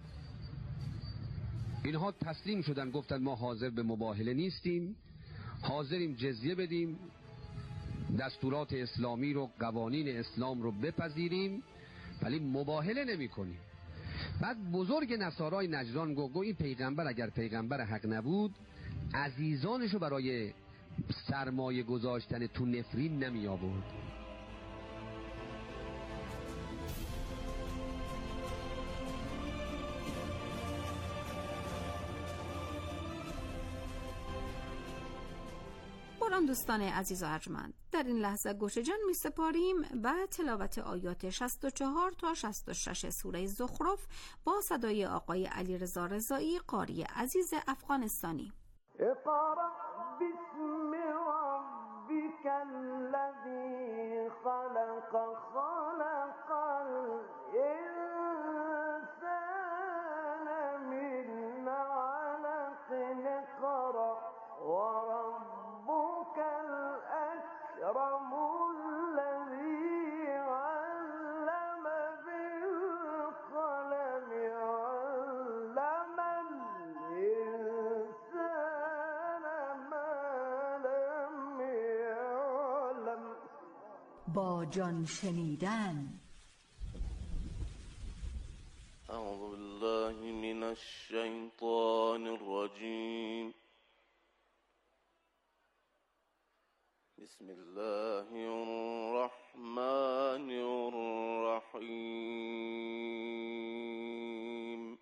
Speaker 16: اینها تسلیم شدن، گفتن ما حاضر به مباهله نیستیم، حاضریم جزیه بدیم، دستورات اسلامی رو، قوانین اسلام رو بپذیریم، ولی مباهله نمی کنیم. بعد بزرگ نصارای نجران گفت این پیغمبر اگر پیغمبر حق نبود عزیزانشو برای سرمایه گذاشتن تو نفرین نمی آورد.
Speaker 4: قرآن دوستان عزیز و ارجمند، در این لحظه گوش جان می سپاریم و تلاوت آیات شصت و چهار تا شصت و شش سوره زخرف با صدای آقای علیرضا رضایی قاری عزیز افغانستانی.
Speaker 5: اقرأ باسم ربك الذی خلق خلق
Speaker 17: با جان شنیدن.
Speaker 5: اعوذ بالله من الشیطان الرجیم. بسم الله الرحمن الرحیم.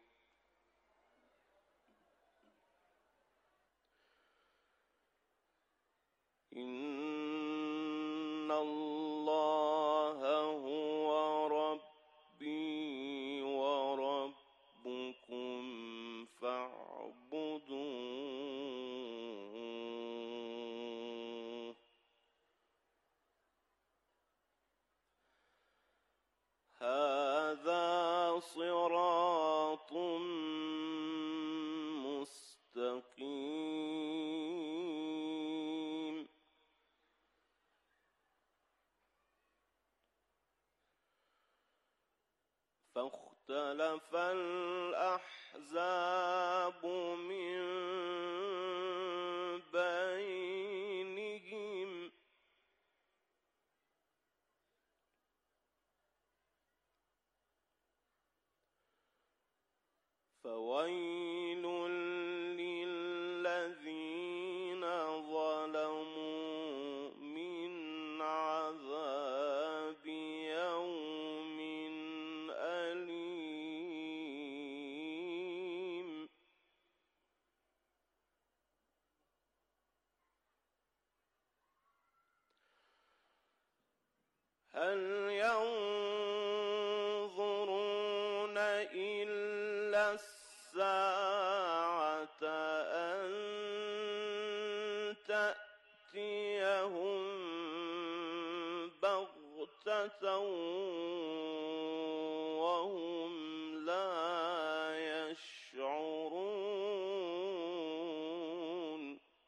Speaker 5: إن الله هو ربي وربكم فاعبدوه هذا صراط مستقيم. فاختلف الأحزاب من بينهم فويل للذين ظلموا من عذاب يوم أليم. هل ينظرون إلا الساعة أن تأتيهم بغتة وهم لا يشعرون.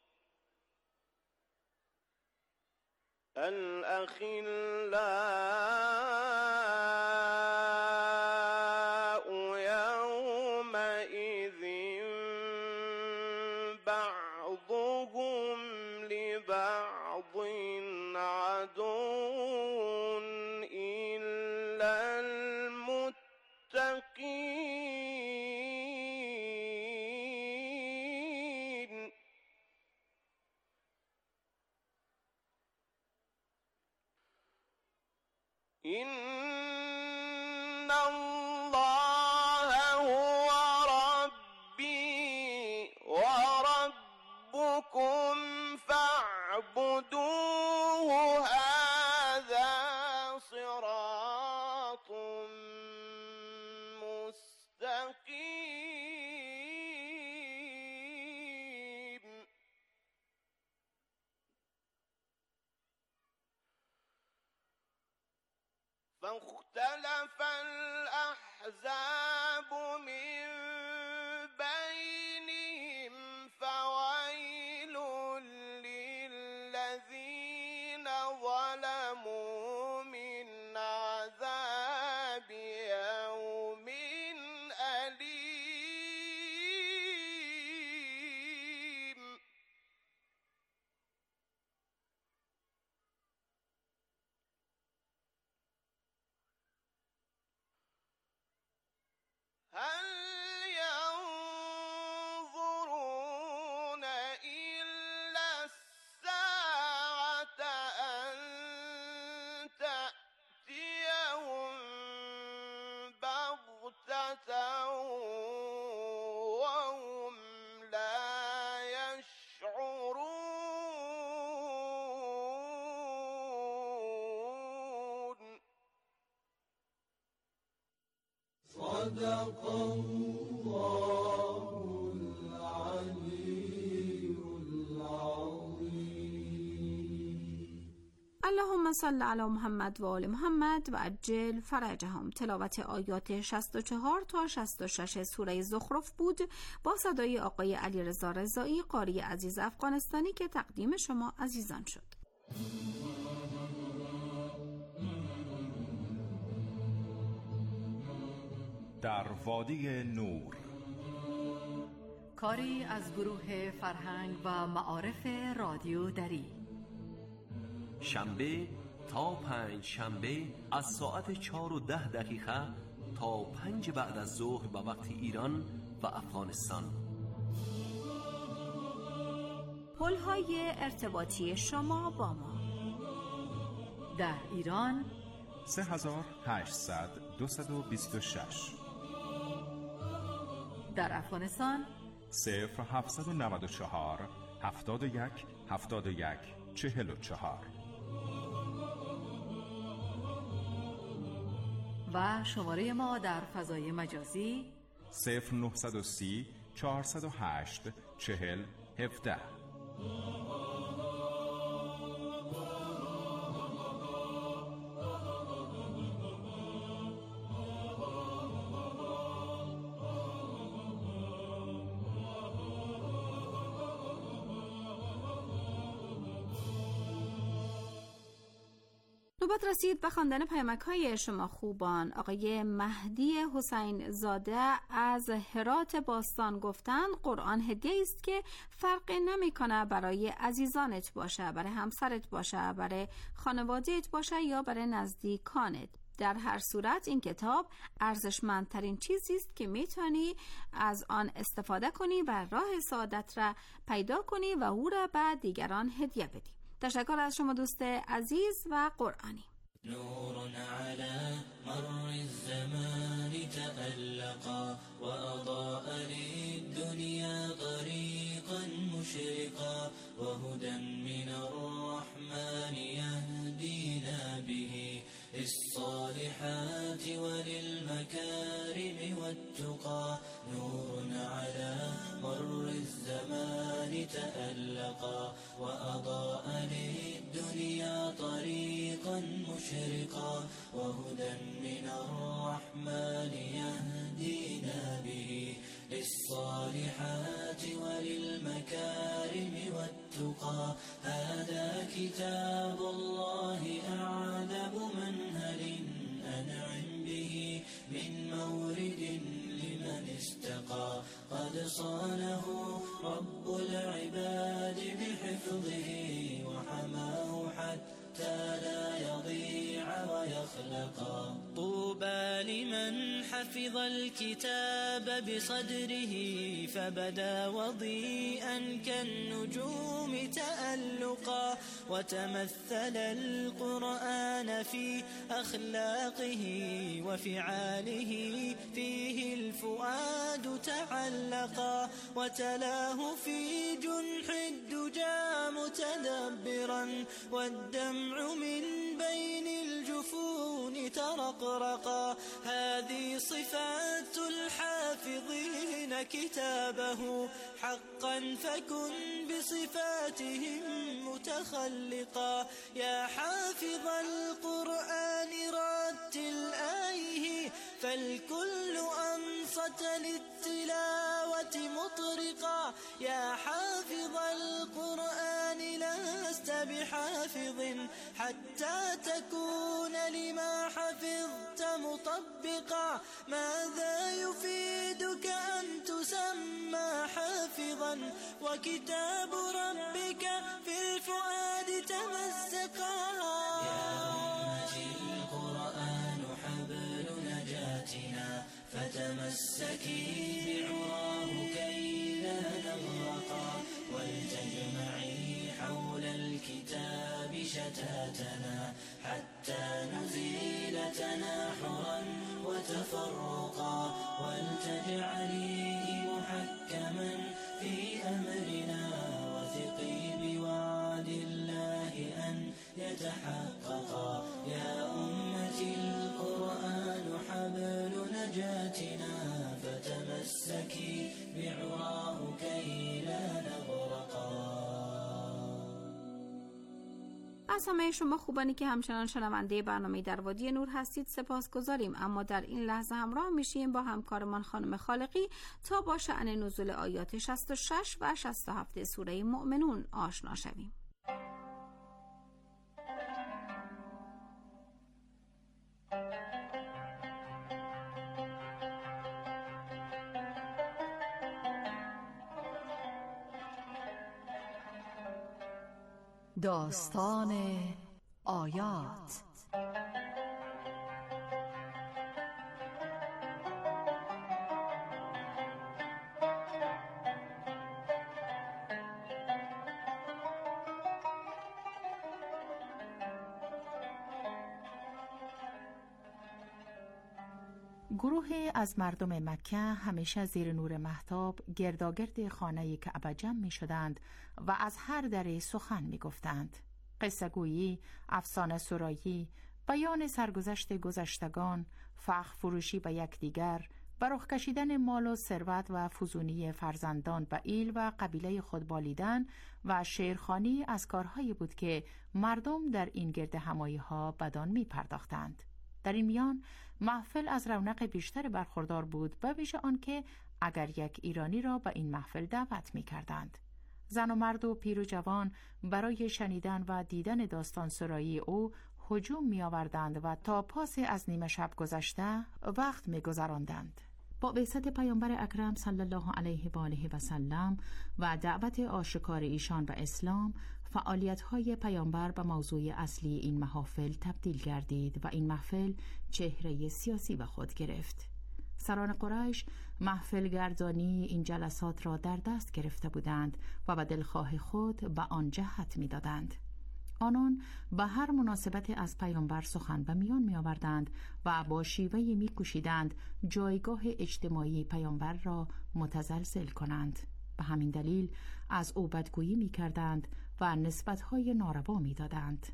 Speaker 5: الأخلاء يومئذ بعضهم لبعض عدو إلا المتقين. إن الله هو ربي وربكم فاعبدوه هذا صراط مستقيم. فاختلف الأحزاب من بينهم فويل للذين ظلموا من عذاب يوم أليم. هل ينظرون إلا الساعة أن تأتيهم بغتة وهم لا يشعرون. صدق الله العلي العظيم.
Speaker 4: اللهم صل علی محمد و آل محمد و عجل فرجهم. تلاوت آیات شصت و چهار تا شصت و شش سوره زخرف بود با صدای آقای علیرضا رضایی قاری عزیز افغانستانی که تقدیم شما عزیزان شد.
Speaker 18: در وادی نور،
Speaker 17: کاری از گروه فرهنگ و معارف رادیو دری.
Speaker 3: شنبه تا پنج شنبه از ساعت چهار و ده دقیقه تا پنج بعد از ظهر به وقت ایران و افغانستان.
Speaker 4: پل‌های ارتباطی شما با ما:
Speaker 17: در ایران
Speaker 18: سه هزار و هشتصد دویست و بیست و شش،
Speaker 17: در افغانستان
Speaker 18: صفر هفتصد و نود و چهار هفتاد و یک هفتاد و یک چهل و چهار
Speaker 17: و شماره ما در فضای مجازی
Speaker 18: صفر نهصد و سی چهارصد و هشت چهل هفده.
Speaker 4: نوبت رسید به خواندن پیامک‌های شما خوبان. آقای مهدی حسین زاده از هرات باستان گفتند قرآن هدیه است که فرقی نمی‌کنه برای عزیزانت باشه، برای همسرت باشه، برای خانواده‌ات باشه یا برای نزدیکانت. در هر صورت این کتاب ارزشمندترین چیزی است که میتونی از آن استفاده کنی و راه سعادت را پیدا کنی و او را به دیگران هدیه بدی. تشکر از شما دوست عزیز و قرآنی.
Speaker 19: نور على مر الزمان تألقا وأضاء للدنيا طريقا مشرقا وهدى من الرحمن يهدينا به للصالحات وللمكارم والتقى. نور على مر الزمان تألقا وأضاء للدنيا طريقا مشرقا وهدى من الرحمن يهدينا به للصالحات وللمكارم والتقى. هذا كتاب الله أعذب منهل أنعم به من مورد لمن استقى. قد صانه رب العباد بحفظه وحماه حتى لا يضيع ويخلقا. طوبى لمن حفظ الكتاب بصدره فبدا وضيئا كالنجوم تألقا وتمثل القرآن في أخلاقه وفعاله فيه الفؤاد تعلقا وتلاه في جنح الدجى متدبرا والدمع من بين الجفون ترقرقا. هذه صفات الحافظين كتابه حقا فكن بصفاتهم متخلقا. يا حافظ القرآن رتل آيه فالكل أنصت للتلاوة مطرقا. يا حافظ القرآن لست بحافظ حتى تكون لما حفظت مطبقا. ماذا يفيدك أن تسمى حافظا وكتاب ربك في الفؤاد تمزقا. يا أمتي القرآن حبل نجاتنا فتمسكي بعراه كي لا نغرقا ولتجمعي حول الكتاب شتاتنا حتى نزيل تناحرا وتفرقا ولتجعليه محكما في أمرنا وثقي بوعد الله أن يتحققا. يا أمتي القرآن حبل نجاتنا فتمسكي بعراه كي لا نغرقا.
Speaker 4: از همه شما خوبانی که همچنان شنونده برنامه در وادی نور هستید سپاس گذاریم. اما در این لحظه همراه میشیم با همکارمان خانم خالقی تا با شأن نزول آیات شصت و شش و شصت و هفت سوره مؤمنون آشنا شویم.
Speaker 17: داستان آیات.
Speaker 20: گروهی از مردم مکه همیشه زیر نور مهتاب گرداگرد خانه کعبه جمع می شدند و از هر دری سخن می گفتند. قصه گویی، افسانه سرایی، بیان سرگذشت گذشتگان، فخر فروشی به یکدیگر، به رخ کشیدن مال و ثروت و فزونی فرزندان به ایل و قبیله خود بالیدن و شعرخوانی از کارهایی بود که مردم در این گرد همایی ها بدان می پرداختند. در این میان محفل از رونق بیشتر برخوردار بود، به ویژه آنکه اگر یک ایرانی را به این محفل دعوت می کردند. زن و مرد و پیر و جوان برای شنیدن و دیدن داستان سرایی او هجوم می آوردند و تا پاس از نیمه شب گذشته وقت می گذراندند. با بعثت پیامبر اکرم صلی الله علیه و آله و سلم و دعوت آشکار ایشان به اسلام، فعالیت‌های پیامبر به موضوع اصلی این محافل تبدیل گردید و این محفل چهره سیاسی به خود گرفت. سران قریش محفل گردانی این جلسات را در دست گرفته بودند و به دلخواه خود به آن جهت می دادند. آنان به هر مناسبت از پیامبر سخن به میان می آوردند و با شیوهی می کوشیدند جایگاه اجتماعی پیامبر را متزلزل کنند. به همین دلیل از او بدگویی می کردند و نسبت‌های ناروا می دادند.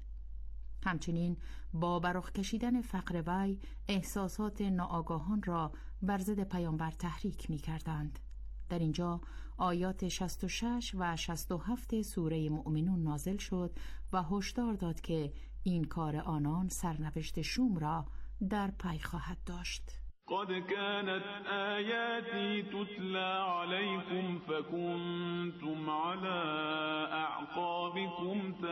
Speaker 20: همچنین با برخ کشیدن فقر وی احساسات ناآگاهان را بر ضد پیامبر تحریک می کردند. در اینجا آیات شصت و شش و شصت و هفت سوره مؤمنون نازل شد و هشدار داد که این کار آنان سرنوشت شوم را در پی خواهد داشت.
Speaker 21: قد كانت آياتي تتلى عليكم فكنتم على أعقابكم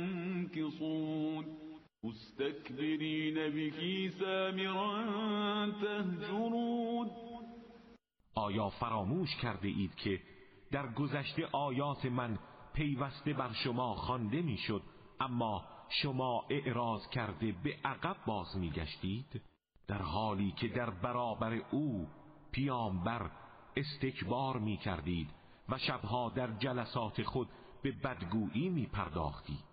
Speaker 21: تنكصون مستكبرين به سامرا تهجرون.
Speaker 18: آیا فراموش کرده اید که در گذشته آیات من پیوسته بر شما خوانده میشد، اما شما اعراض کرده به عقب باز میگشتید، در حالی که در برابر او پیامبر استکبار می کردید و شبها در جلسات خود به بدگویی می پرداختید.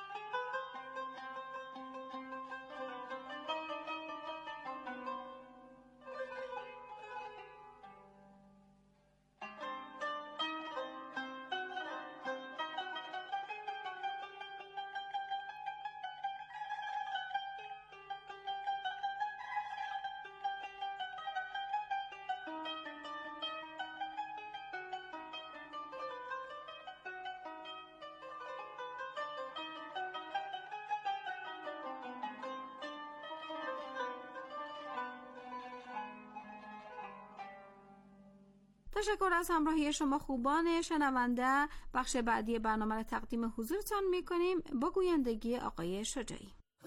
Speaker 4: تشکر از همراهی شما خوبان شنونده. بخش بعدی برنامه را تقدیم حضورتان می‌کنیم با گویندگی آقای شجاعی.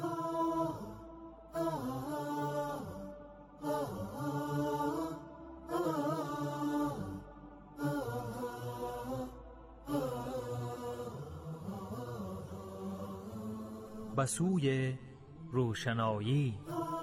Speaker 22: به سوی روشنایی.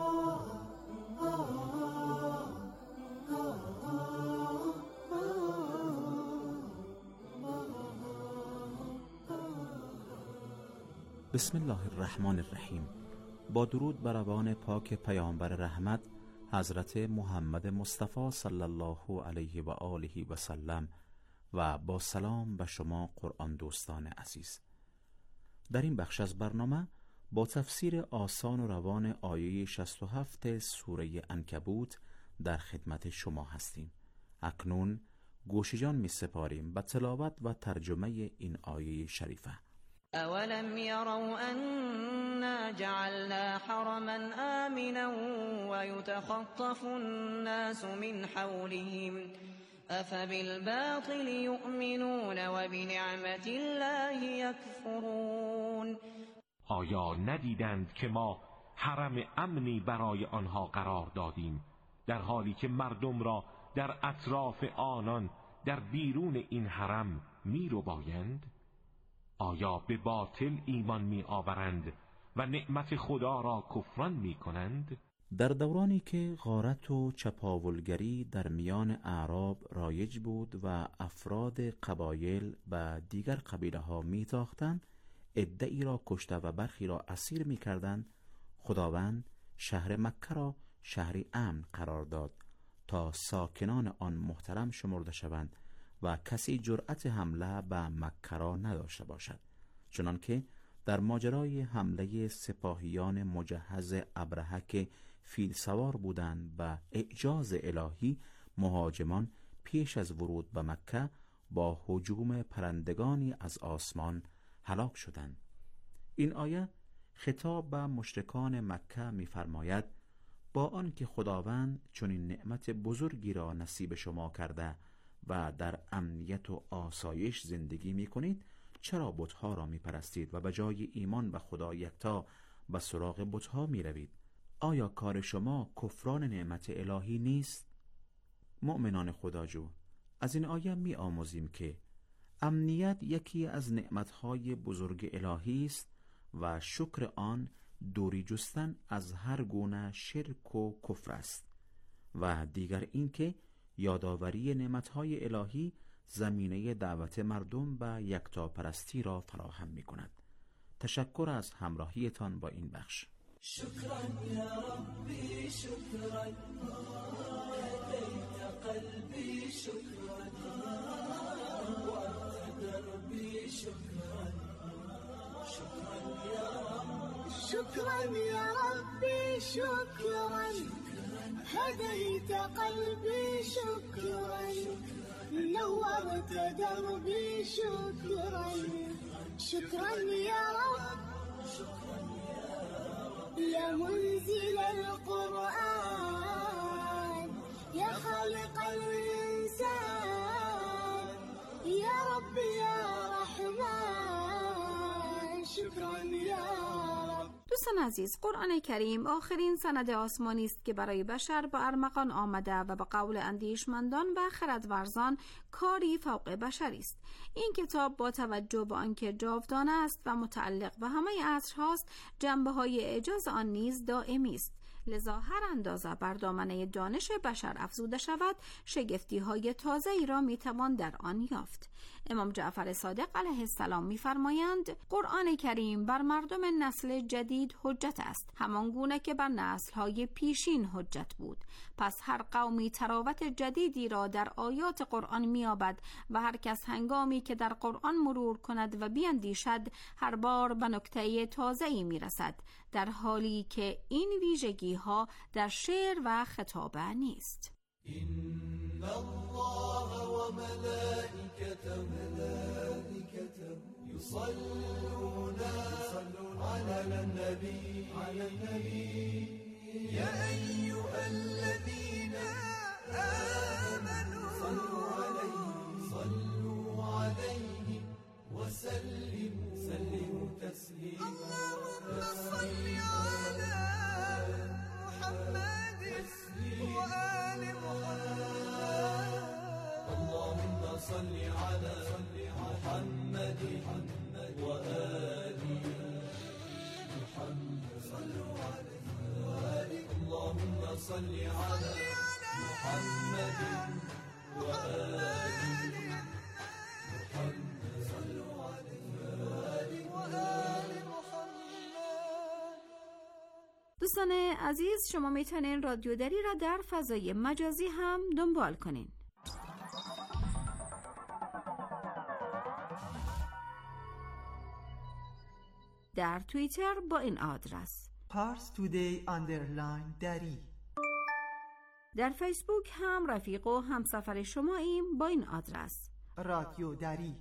Speaker 12: بسم الله الرحمن الرحیم. با درود بر روان پاک پیامبر رحمت حضرت محمد مصطفی صلی الله علیه و آله و سلم و با سلام به شما قرآن دوستان عزیز. در این بخش از برنامه با تفسیر آسان و روان آیه شصت و هفت سوره عنکبوت در خدمت شما هستیم. اکنون گوش جان می سپاریم به تلاوت و ترجمه این آیه شریفه.
Speaker 23: أولم يروا أنا جعلنا حرما آمنا ويتخطف الناس من حولهم أفبالباطل يؤمنون وبنعمة الله يكفرون.
Speaker 18: آیا ندیدند که ما حرم امنی برای آنها قرار دادیم، در حالی که مردم را در اطراف آنان در بیرون این حرم می رو بایند؟ آیا به باطل ایمان می آورند و نعمت خدا را کفران می کنند؟
Speaker 12: در دورانی که غارت و چپاولگری در میان اعراب رایج بود و افراد قبایل و دیگر قبیله ها می تاختند، عده‌ای را کشته و برخی را اسیر می کردند، خداوند شهر مکه را شهری امن قرار داد تا ساکنان آن محترم شمرده شوند و کسی جرأت حمله به مکه را نداشته باشد، چنانکه در ماجرای حمله سپاهیان مجهز ابرهه که فیل سوار بودند به اعجاز الهی، مهاجمان پیش از ورود به مکه با هجوم پرندگانی از آسمان هلاک شدند. این آیه خطاب به مشرکان مکه می‌فرماید با آنکه خداوند چنین نعمت بزرگی را نصیب شما کرده و در امنیت و آسایش زندگی می‌کنید، چرا بت‌ها را می‌پرستید و به جای ایمان به خدا یکتا به سراغ بت‌ها می‌روید؟ آیا کار شما کفران نعمت الهی نیست؟ مؤمنان خداجو، از این آیه می‌آموزیم که امنیت یکی از نعمت‌های بزرگ الهی است و شکر آن دوری جستن از هر گونه شرک و کفر است، و دیگر اینکه یادآوری نعمت‌های الهی زمینه دعوت مردم به یکتاپرستی را فراهم می‌کند. تشکر از همراهیتان با این بخش.
Speaker 19: شكرا يا ربي شكرا هديت قلبي شكرا وأنت دربي شكرا شكرا يا رب شكرا يا ربي شكرا هديت قلبي شكرا نورت دربي شكرا شكرا يا رب يا منزل القرآن يا خالق الإنسان يا رب يا رحمن شكرا يا رب.
Speaker 4: دوستان عزیز، قرآن کریم آخرین سند آسمانی است که برای بشر به ارمغان آمده و به قول اندیشمندان و خردورزان کاری فوق بشری است. این کتاب با توجه به آنکه جاودانه است و متعلق به همه عصرهاست، جنبه‌های اعجاز آن نیز دائمی است. لذا هر اندازه بر دامنه دانش بشر افزوده شود، شگفتی‌های تازه‌ای را می‌توان در آن یافت. امام جعفر صادق علیه السلام می‌فرمایند قرآن کریم بر مردم نسل جدید حجت است، همان گونه که بر نسل‌های پیشین حجت بود. پس هر قومی تراوت جدیدی را در آیات قرآن می‌یابد و هر کس هنگامی که در قرآن مرور کند و بیندیشد هر بار به نکته تازه‌ای می‌رسد، در حالی که این ویژگی ها در شعر و خطابه نیست.
Speaker 19: إن الله وملائكته ملائكته يصلون على النبي على النبي يا أيها الذين آمنوا صلوا عليه صلوا عليه وسلموا سلموا تسليما اللهم صل على محمد وآل محمد اللهم صل على محمد وآل محمد صلوا عليه اللهم صل على محمد وآل محمد صلوا عليه وآل محمد.
Speaker 4: دوستان عزیز، شما میتونین رادیو دری را در فضای مجازی هم دنبال کنین. در توییتر با این آدرس
Speaker 1: پارس تودی اندرلاین دری.
Speaker 4: در فیسبوک هم رفیق و همسفر شماییم با این آدرس
Speaker 1: رادیو دری.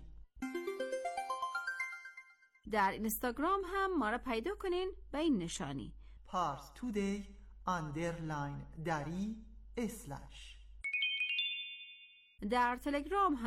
Speaker 4: در اینستاگرام هم ما را پیدا کنین به این نشانی
Speaker 1: پارس تودی اندرلاین دری اسلش.
Speaker 4: در تلگرام هم